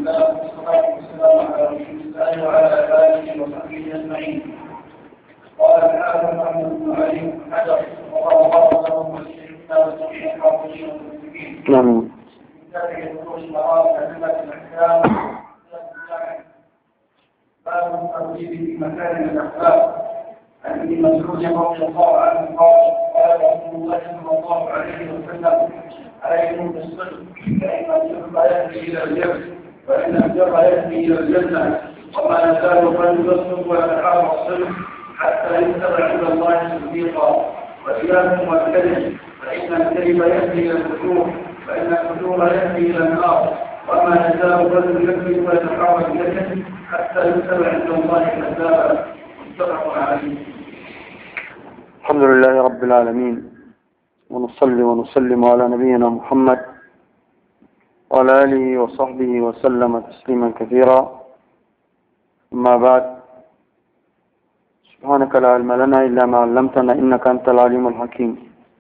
الله والصلاة والسلام على رسول الله وعلى آله وصحبه أجمعين. قال الحافظ محمد بن علي بن حجر وقال له مسلمنا وجميع الحاضرين والمسلمين. نعم. كتابه بلوغ المرام كلمة الأحكام باب الترغيب في مكارم الأخلاق. عن ابن مسعود رضي الله عنه قال قال رسول الله صلى الله عليه وسلم عليكم بالصدق فإن الصدق يهدي إلى البر وإن البر يهدي إلى الجنة وما يزال الرجل يصدق ويتحرى الصدق حتى يكتب عند الله صديقا. وإياكم والكذب فإن الكذب يهدي إلى الفجور فإن الفجور يهدي إلى النار وما يزال الرجل يكذب ويتحرى الكذب حتى يكتب عند الله كذابا. متفق عليه. الحمد لله رب العالمين، ونصلي ونسلم على نبينا محمد وعلى آله وصحبه وسلم تسليما كثيرا. أما بعد، سبحانك لا علم لنا إلا ما علمتنا إنك أنت العليم الحكيم.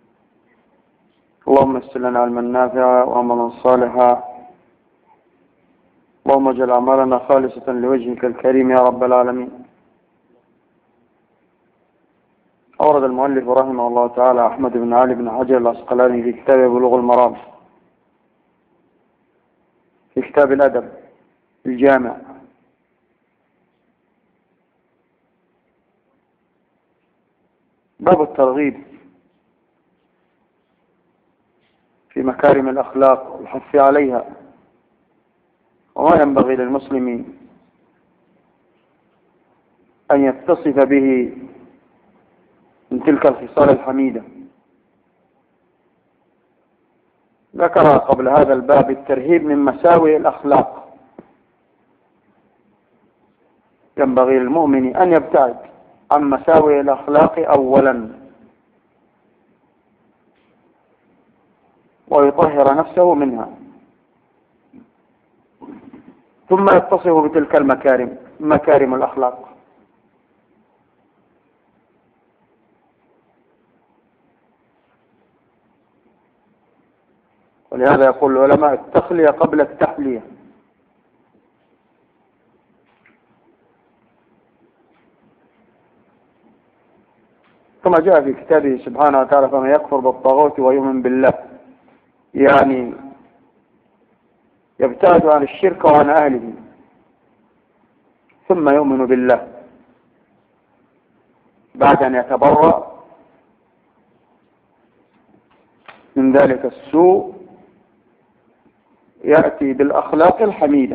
اللهم يسر لنا علما نافعا وعملا صالحا. اللهم اجعل أعمالنا خالصة لوجهك الكريم يا رب العالمين. أورد المؤلف رحمه الله تعالى أحمد بن علي بن حجر العسقلاني في كتابه بلوغ المرام في كتاب الأدب الجامع باب الترغيب في مكارم الأخلاق والحث عليها، وما ينبغي للمسلم أن يتصف به من تلك الخصال الحميدة. ذكر قبل هذا الباب الترهيب من مساوئ الأخلاق. ينبغي للمؤمن أن يبتعد عن مساوئ الأخلاق أولا، ويطهر نفسه منها، ثم يتصف بتلك المكارم، مكارم الأخلاق. ولهذا يقول العلماء التخلية قبل التحلية. كما جاء في كتابه سبحانه وتعالى فمن يكفر بالطاغوت ويؤمن بالله، يعني يبتعد عن الشرك وعن أهله ثم يؤمن بالله بعد أن يتبرأ من ذلك السوء، يأتي بالأخلاق الحميدة.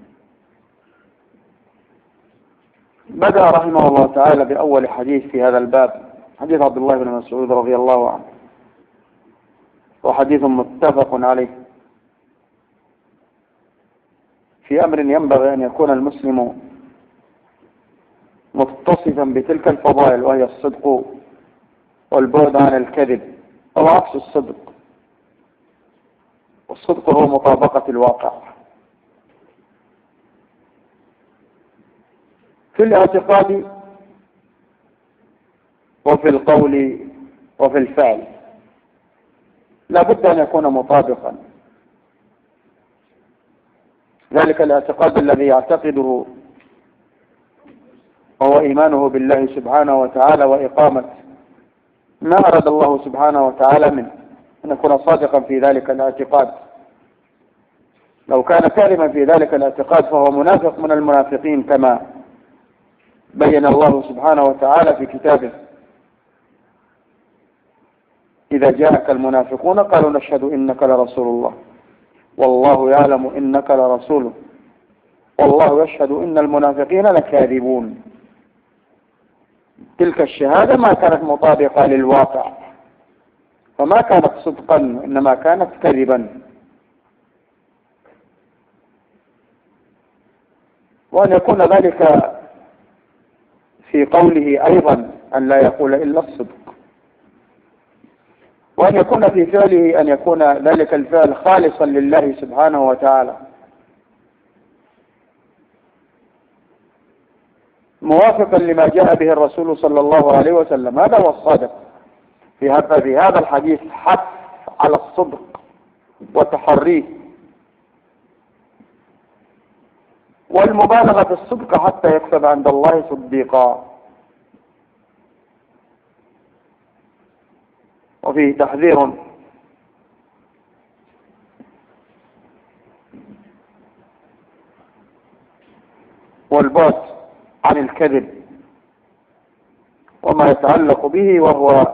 بدأ رحمه الله تعالى بأول حديث في هذا الباب، حديث عبد الله بن مسعود رضي الله عنه، وحديث متفق عليه في أمر ينبغي أن يكون المسلم متصفا بتلك الفضائل، وهي الصدق والبعد عن الكذب، أو عكس الصدق. والصدق هو مطابقة الواقع في الاعتقاد وفي القول وفي الفعل، لا بد أن يكون مطابقا. ذلك الاعتقاد الذي يعتقده هو إيمانه بالله سبحانه وتعالى وإقامة ما أراد الله سبحانه وتعالى منه، أن يكون صادقا في ذلك الاعتقاد. لو كان كاذبا في ذلك الاعتقاد فهو منافق من المنافقين، كما بين الله سبحانه وتعالى في كتابه: إذا جاءك المنافقون قالوا نشهد إنك لرسول الله والله يعلم إنك لرسوله والله يشهد إن المنافقين لكاذبون. تلك الشهادة ما كانت مطابقة للواقع، فما كانت صدقا إنما كانت كذبا. وأن يكون ذلك في قوله أيضا، أن لا يقول إلا الصدق. وأن يكون في فعله أن يكون ذلك الفعل خالصا لله سبحانه وتعالى، موافقا لما جاء به الرسول صلى الله عليه وسلم. هذا هو الصادق. في هذا الحديث حث على الصدق وتحريه، والمبالغة في الصدق حتى يكتب عند الله صديقا. وفيه تحذير والبعد عن الكذب وما يتعلق به، وهو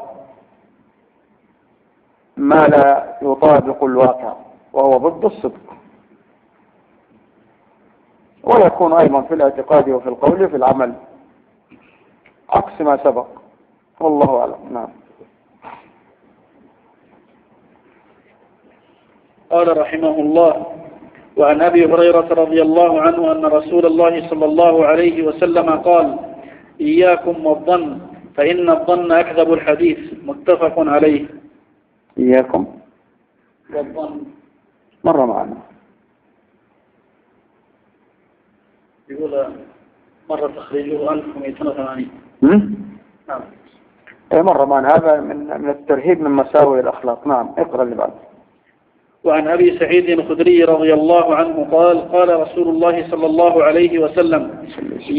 ما لا يطابق الواقع وهو ضد الصدق، ويكون أيضا في الاعتقاد وفي القول وفي العمل عكس ما سبق، والله أعلم. نعم. قال رحمه الله: وعن أبي هريرة رضي الله عنه أن رسول الله صلى الله عليه وسلم قال: إياكم والظن فإن الظن أكذب الحديث. متفق عليه. إياكم والظن مرة معنا، يقول مرة تخريجه 1280. نعم. مرة معنا، هذا من الترهيب من مساوئ الأخلاق. نعم. اقرأ اللي بعد. وعن أبي سعيد الخدري رضي الله عنه قال: قال رسول الله صلى الله عليه وسلم: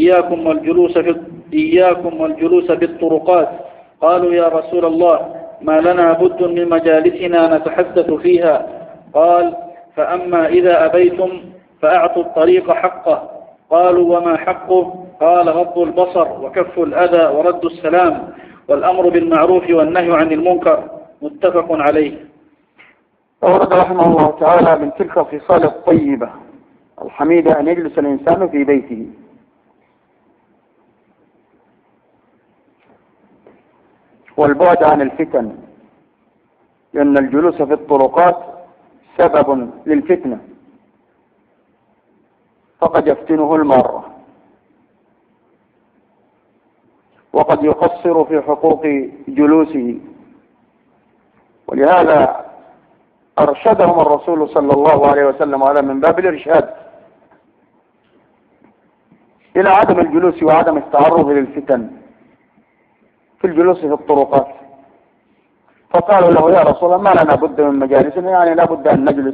إياكم والجلوس بالطرقات. قالوا: يا رسول الله، ما لنا بد من مجالسنا نتحدث فيها. قال: فأما إذا أبيتم فأعطوا الطريق حقه. قالوا: وما حقه؟ قال: غض البصر وكف الأذى ورد السلام والأمر بالمعروف والنهي عن المنكر. متفق عليه. أورد رحمه الله تعالى من تلك الخصال الطيبة الحميدة أن يجلس الإنسان في بيته، والبعد عن الفتن، لأن الجلوس في الطرقات سبب للفتنة، فقد يفتنه المارة، وقد يقصر في حقوق جلوسه. ولهذا أرشدهم الرسول صلى الله عليه وسلم على من باب الإرشاد إلى عدم الجلوس وعدم التعرض للفتن في الجلوس في الطرقات. فقالوا له: يا رسول الله، ما لنا بد من مجالسنا، يعني لا بد أن نجلس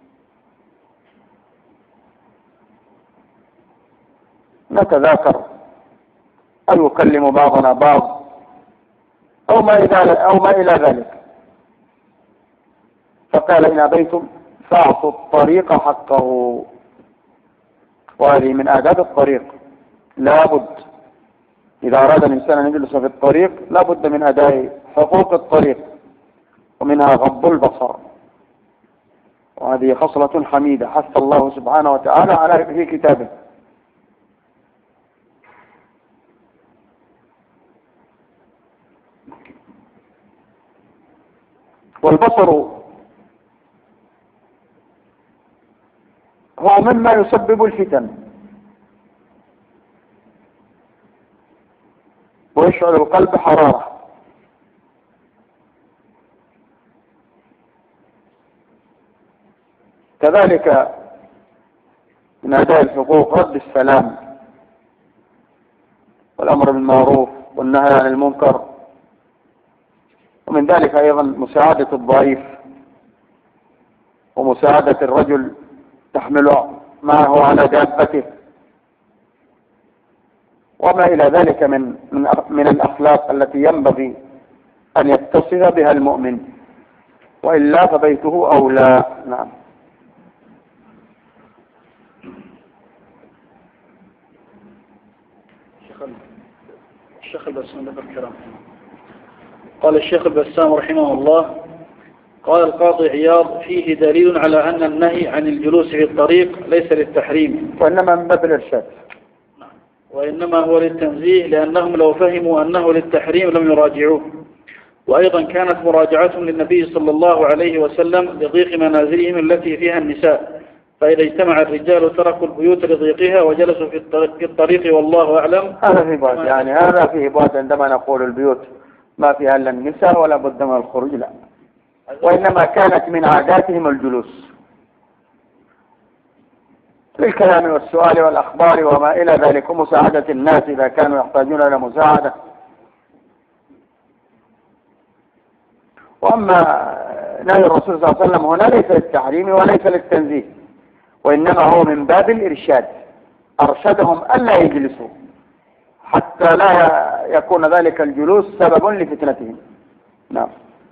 نتذاكر أو يكلم بعضنا بعض أو ما إلى ذلك. فقال: إن أبيتم فأعطوا الطريق حقه. وهذه من آداب الطريق، لا بد إذا أراد الإنسان أن يجلس في الطريق لا بد من أداء حقوق الطريق، ومنها غض البصر. وهذه خصلة حميدة حث الله سبحانه وتعالى على في كتابه. والبصر هو مما يسبب الفتن ويشعر القلب حرارة. كذلك من أداء الحقوق رد السلام والأمر بالمعروف والنهي عن المنكر، ومن ذلك أيضا مساعدة الضعيف ومساعدة الرجل تحمل معه على دابته، وما إلى ذلك من الأخلاق التي ينبغي أن يتصف بها المؤمن، وإلا فبيته أولى. نعم. الشيخ البسام ذكر كلام. قال الشيخ البسام رحمه الله: قال القاضي عياض: فيه دليل على أن النهي عن الجلوس في الطريق ليس للتحريم، وإنما من باب الإرشاد، وإنما هو للتنزيه، لأنهم لو فهموا أنه للتحريم لم يراجعوه. وأيضا كانت مراجعتهم للنبي صلى الله عليه وسلم لضيق منازلهم التي فيها النساء، فإذا اجتمع الرجال تركوا البيوت لضيقها وجلسوا في الطريق، والله أعلم. هذا في بعد، يعني هذا فيه بعد عندما نقول البيوت ما فيها إلا النساء ولا بد من الخروج، لا، وإنما كانت من عاداتهم الجلوس للكلام والسؤال والأخبار وما إلى ذلك، ومساعدة الناس إذا كانوا يحتاجون إلى مساعدة. وأما نهي الرسول صلى الله عليه وسلم هنا ليس للتحريم وليس للتنزيه، وإنما هو من باب الإرشاد أرشدهم ألا يجلسوا حتى لا يكون ذلك الجلوس سبب لفتنتهم. نعم.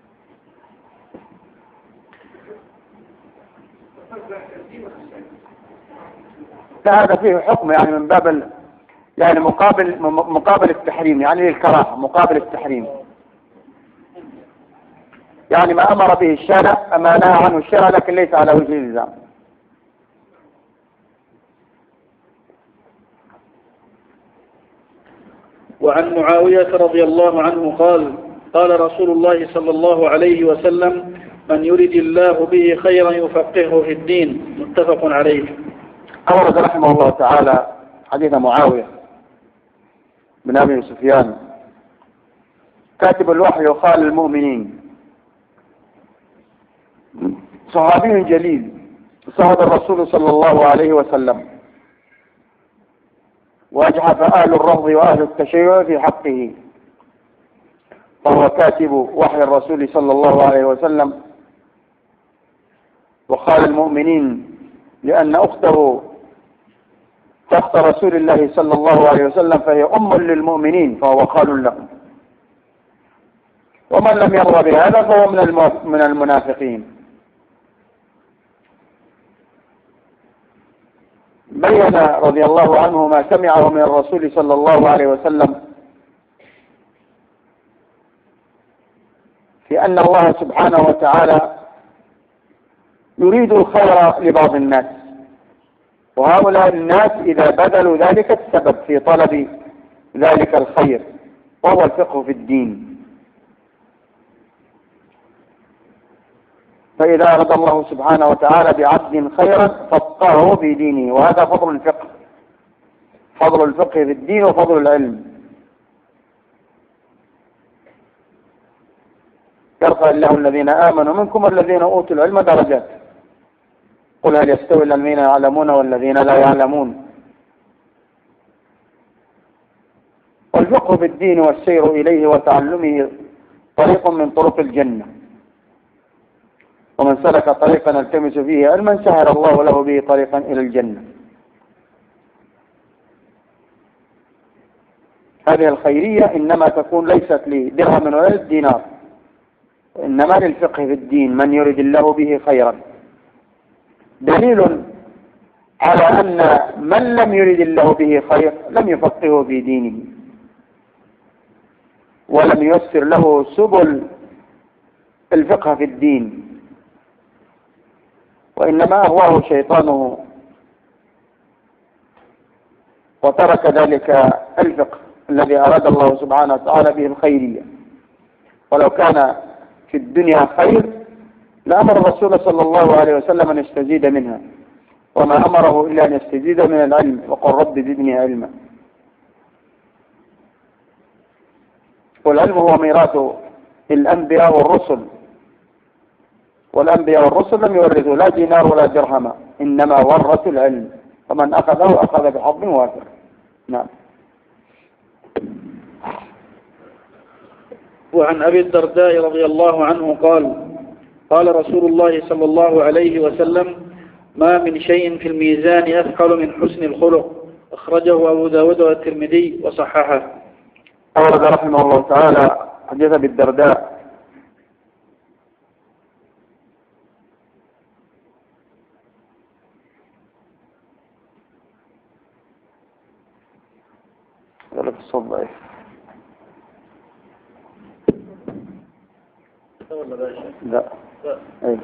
هذا فيه حكم يعني من باب يعني مقابل التحريم، يعني للكراهة مقابل التحريم، يعني ما أمر به الشارع ما نهى عنه الشارع لكن ليس على وجه الإلزام. وعن معاوية رضي الله عنه قال قال رسول الله صلى الله عليه وسلم: من يرد الله به خيرا يفقهه في الدين. متفق عليه. أورد رحمه الله تعالى حديث معاوية بن أبي سفيان كاتب الوحي وقال المؤمنين، صحابي جليل صحب الرسول صلى الله عليه وسلم، وأجحف أهل الرفض وأهل التشيع في حقه، فهو كاتب وحي الرسول صلى الله عليه وسلم. وقال المؤمنين لأن أخته تحت رسول الله صلى الله عليه وسلم فهي أم للمؤمنين فهو قال لهم. ومن لم يرضى بهذا فهو من المنافقين. بين رضي الله عنه ما سمعه من الرسول صلى الله عليه وسلم في أن الله سبحانه وتعالى يريد الخير لبعض الناس، وهؤلاء الناس إذا بذلوا ذلك السبب في طلب ذلك الخير وهو الفقه في الدين. فإذا أراد الله سبحانه وتعالى بعبد خيرا فقهه في دينه، وهذا فضل الفقه، فضل الفقه في الدين وفضل العلم. يرفع الله الذين آمنوا منكم والذين أوتوا العلم درجات. قل هل يستوي الذين يعلمون والذين لا يعلمون. والفقه في الدين والسير إليه وتعلمه طريق من طرق الجنة، ومن سلك طريقا يلتمس فيه علما سهل الله له به طريقا إلى الجنة. هذه الخيرية إنما تكون ليست لدرهم ولا دينار، إنما للفقه في الدين من يريد الله به خيرا. دليل على أن من لم يريد الله به خير لم يفقهه في دينه ولم ييسر له سبل الفقه في الدين، وإنما أغواه شيطانه وترك ذلك الفقه الذي أراد الله سبحانه وتعالى به الخيرية. ولو كان في الدنيا خير لأمر الرسول صلى الله عليه وسلم أن يستزيد منها، وما أمره إلا أن يستزيد من العلم، وقل رب زدني علما. والعلم هو ميراث الأنبياء والرسل، والأنبياء والرسل لم يورثوا لا دينار ولا درهم، إنما ورثوا العلم، فمن أخذه أخذ بحظ وافر. نعم. وعن أبي الدرداء رضي الله عنه قال قال رسول الله صلى الله عليه وسلم: ما من شيء في الميزان أثقل من حسن الخلق. أخرجه أبو داود والترمذي وصححه. أورد رحمه الله تعالى حديث أبي الدرداء يقول لك الصوت ضعيف. لا. أي.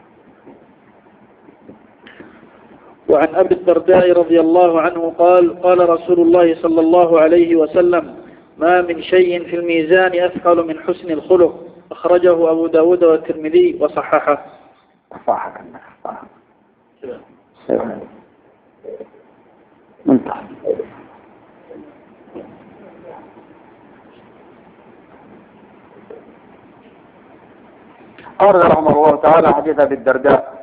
وعن أبي الدرداء رضي الله عنه قال قال رسول الله صلى الله عليه وسلم: ما من شيء في الميزان أثقل من حسن الخلق. أخرجه أبو داود والترمذي وصححه. منتهى. أورد رحمه الله تعالى حديث أبي الدرداء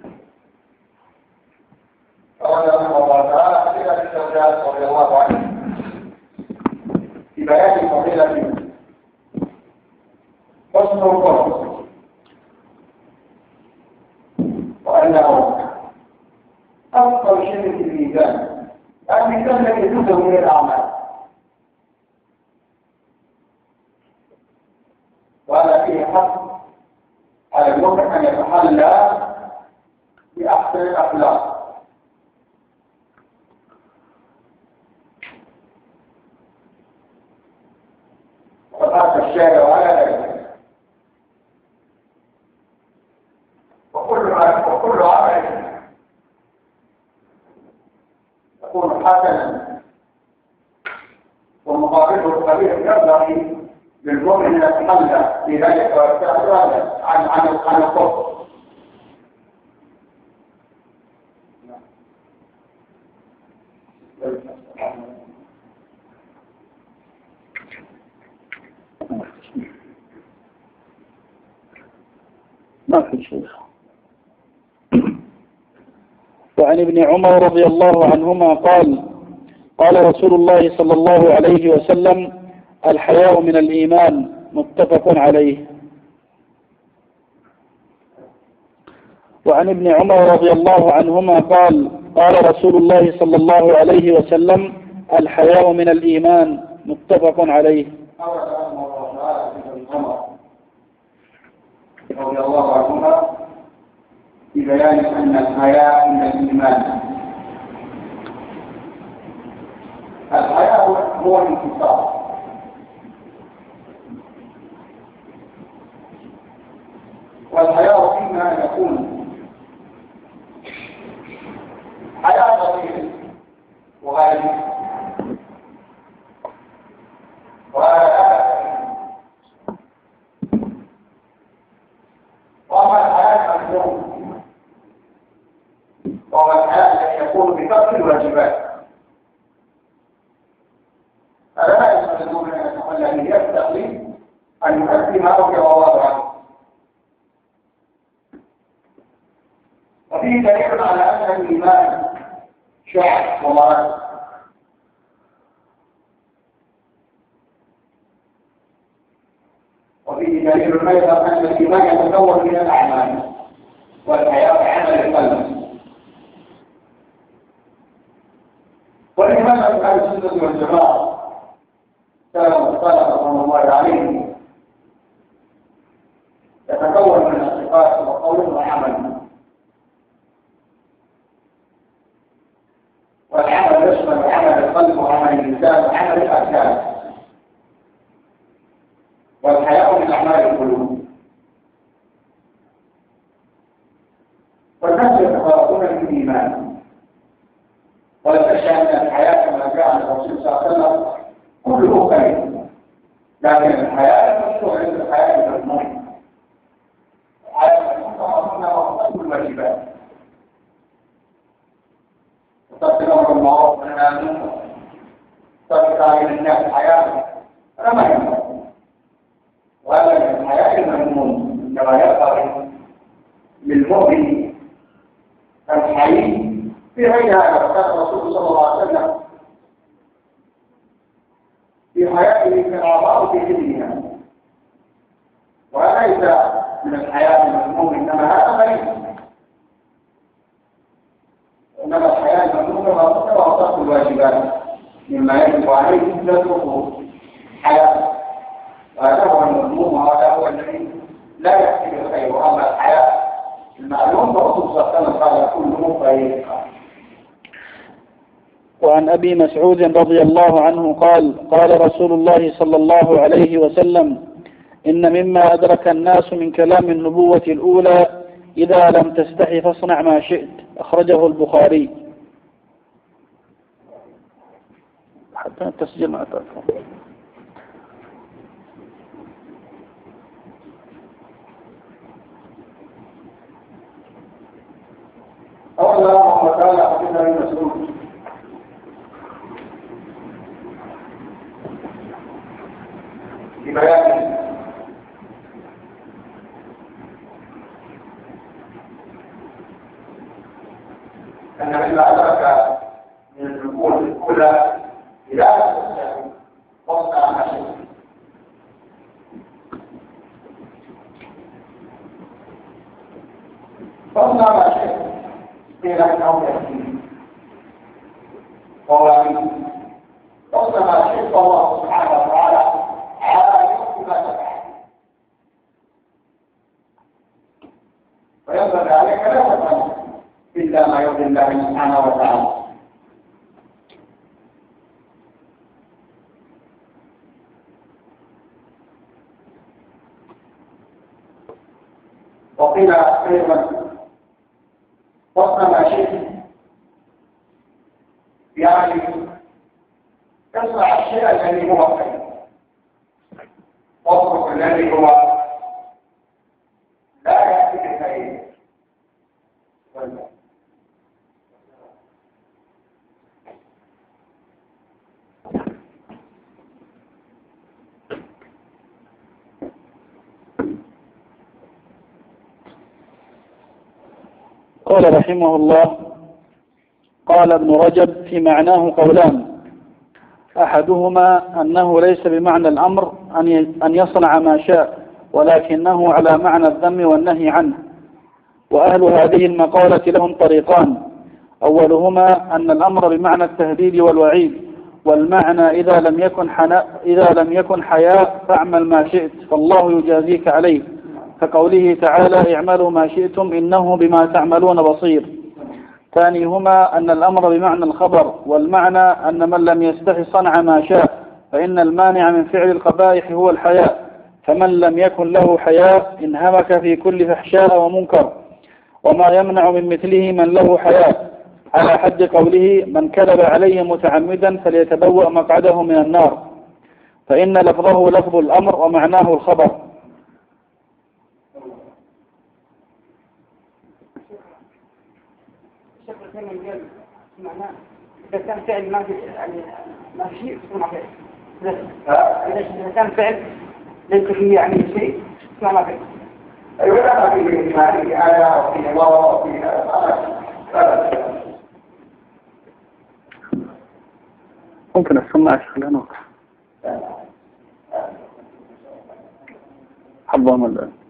رضي الله عنه بيان فضيلة حسن الخلق وأنه أفضل شيء في الميزان، الميزان الذي يجوز من الأعمال، وهذا فيه حق على المؤمن أن يتحلى بأحسن الأخلاق. وقال الشارع على ذلك وكل عمل يكون حسنا ومقابله القبيح ينبغي للمؤمن ان يتحلى بذلك ويبتعد عن الكفر. ما في شيء. وعن ابن عمر رضي الله عنهما قال: قال رسول الله صلى الله عليه وسلم: الحياء من الإيمان، متفق عليه. وعن ابن عمر رضي الله عنهما قال: قال رسول الله صلى الله عليه وسلم: الحياء من الإيمان، متفق عليه. رضي الله عنهما في بيان أن الحياء من الإيمان. الحياء هو الانتصار، والحياء إما أن يكون حياء طويل وغالي، وأما الحياء المذموم وهو الحياء الذي يكون بترك الواجبات، فلا يسمى المؤمن أن يتخلى به يستقيم أن يؤدي ما أوجب الله عنه. وفيه دليل على أن الإيمان شعب ومرض، وفيه دليل أيضا أن الإيمان يتكون من الأعمال، والحياة عمل القلب. والإيمان أهل السنة والجماعة كما قال صلى الله عليه يتكون من اعتقاد وقول وعمل، والعمل يشمل عمل القلب وعمل اللسان وعمل الأركان، والحياء من أعمال القلوب. والناس يتفرقون في الإيمان، ولا شك أن الحياة كما جاء عن الرسول صلى الله عليه وسلم كله خير، لكن الحياة المشروع عند الحياة المذمومة. الحياة المذمومة أمرنا وكل الواجبات، وترك الأمر بالمعروف والنهي عن المنكر، ترك تعليم الناس حياة هذا ما ينفع. وهذا من الحياة المذمومة كما ينبغي للمؤمن الحي في غير هذا. وكان الرسول صلى الله عليه وسلم في حياته كان أعضاء في جسمها، وهذا ليس من الحياة المذمومة، إنما هذا غير. إنما الحياة المذمومة وترك الواجبات مما يجب عليه تتركه حياة، وهذا هو المذموم، وهذا هو الذي لا يحصل الخير. أما الحياة المعلوم فالرسول صلى الله عليه وسلم قال كله خير. وعن أبي مسعود رضي الله عنه قال: قال رسول الله صلى الله عليه وسلم: إن مما أدرك الناس من كلام النبوة الأولى: إذا لم تستحي فاصنع ما شئت. أخرجه البخاري. حتى التسجيل ما أتأثر. أولا الله تعالى حديث ابن مسعود في بيان أن مما أدرك من النبوة الأولى إلى واصنع ما شئت. واصنع ما شئت قيل انه يكفي قوانين. واصنع ما شئت الله سبحانه وتعالى عالم بما تفعل، وينبغي عليك لا تفعل الا ما يرضي الله سبحانه وتعالى. وقيل ايضا واصنع ما شئت يعني تصنع الشيء الذي هو خير، واترك الذي هو لا يأتي بخير. قال رحمه الله: قال ابن رجب: في معناه قولان، أحدهما أنه ليس بمعنى الأمر أن يصنع ما شاء، ولكنه على معنى الذم والنهي عنه. وأهل هذه المقالة لهم طريقان: أولهما أن الأمر بمعنى التهديد والوعيد، والمعنى إذا لم يكن حياء فاعمل ما شئت فالله يجازيك عليه، كقوله تعالى: اعملوا ما شئتم إنه بما تعملون بصير. ثانيهما أن الأمر بمعنى الخبر، والمعنى أن من لم يستحي صنع ما شاء، فإن المانع من فعل القبائح هو الحياء، فمن لم يكن له حياء انهمك في كل فحشاء ومنكر، وما يمنع من مثله من له حياء، على حد قوله: من كذب عليه متعمدا فليتبوأ مقعده من النار، فإن لفظه لفظ الأمر ومعناه الخبر. معناه إذا كان فعل ما في ما في شيء اسمه فعل. إذا كان فعل ليس فيه يعني شيء اسمه ما فعل. أيوة لا في إيماني آية وفي الله وفي ممكن أسمع خلينا نوقف. حظهم الله.